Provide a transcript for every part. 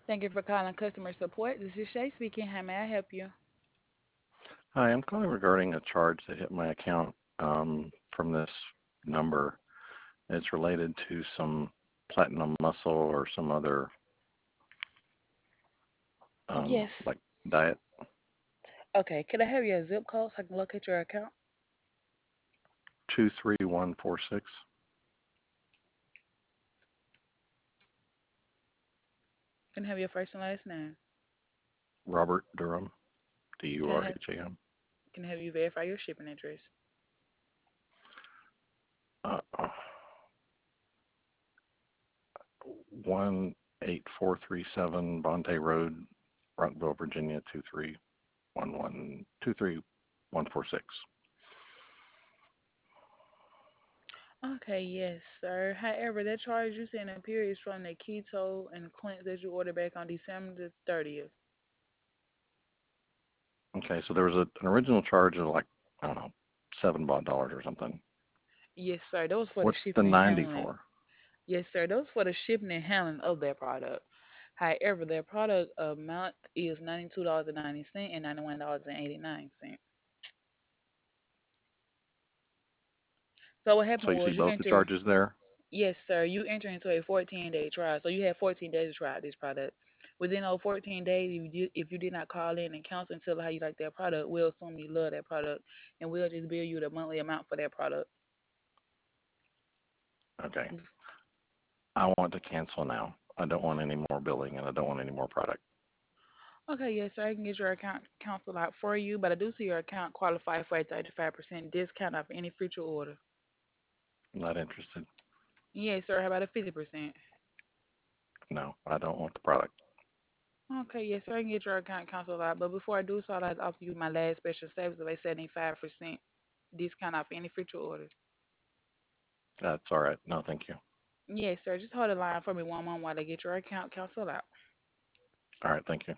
Thank you for calling customer support. This is Shay speaking. How may I help you? Hi, I'm calling regarding a charge that hit my account from this number. It's related to some platinum muscle or some other Yes. like diet. Okay. Could I have your zip code so I can locate your account? 23146. Can I have your first and last name? Robert Durham, Can I have Durham. can I have you verify your shipping address? 18437 Bonte Road, Rockville, Virginia 23146. Okay, yes, sir. However, that charge you sent appears from the keto and cleanse that you ordered back on December the 30th. Okay, so there was an original charge of like, I don't know, $7 or something. Yes, sir. That was for the What's the shipping and 90 handling. for? Yes, sir. That was for the shipping and handling of that product. However, their product amount is $92.90 and $91.89. So what So happened you see was you both the entered. charges there? Yes, sir. You enter into a 14-day trial. So you have 14 days to try this product. Within those 14 days, if you did not call in and cancel and tell how you like that product, we'll assume you love that product and we'll just bill you the monthly amount for that product. Okay. I want to cancel now. I don't want any more billing and I don't want any more product. Okay, yes, sir. I can get your account canceled out for you, but I do see your account qualify for a 35% discount off any future order. I'm not interested. Yes, sir. How about a 50%? No, I don't want the product. Okay, yes, sir. I can get your account canceled out. But before I do so, I'd like to offer you my last special service of a 75% discount off any future orders. That's all right. No, thank you. Yes, sir. Just hold the line for me one moment while I get your account canceled out. All right, thank you.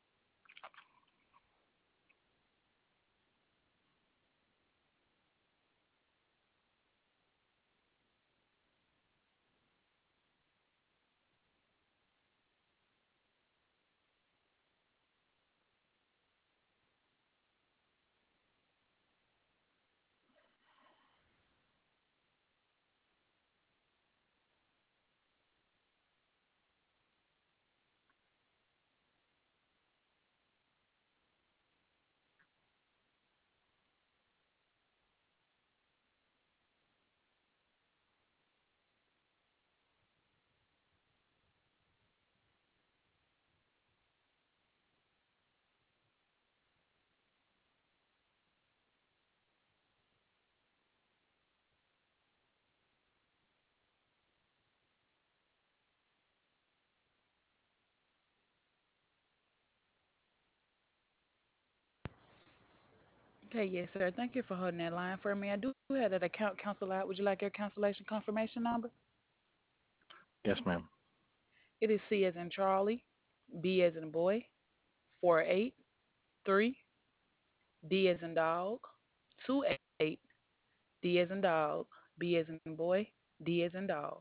Okay, yes, sir. Thank you for holding that line for me. I do have that account cancel out. Would you like your cancellation confirmation number? Yes, ma'am. It is C as in Charlie, B as in boy, 483, D as in dog, 28, D as in dog, B as in boy, D as in dog.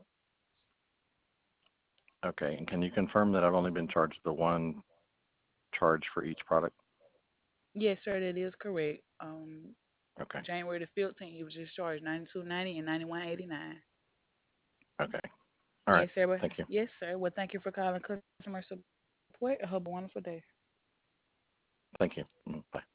Okay, and can you confirm that I've only been charged the one charge for each product? Yes, sir, that is correct. Okay, January the 15th, you was just charged 92.90 and 91.89. okay. All right, Yes, sir. thank you. Yes, sir. Well, thank you for calling customer support. I hope a wonderful day. Thank you. Bye.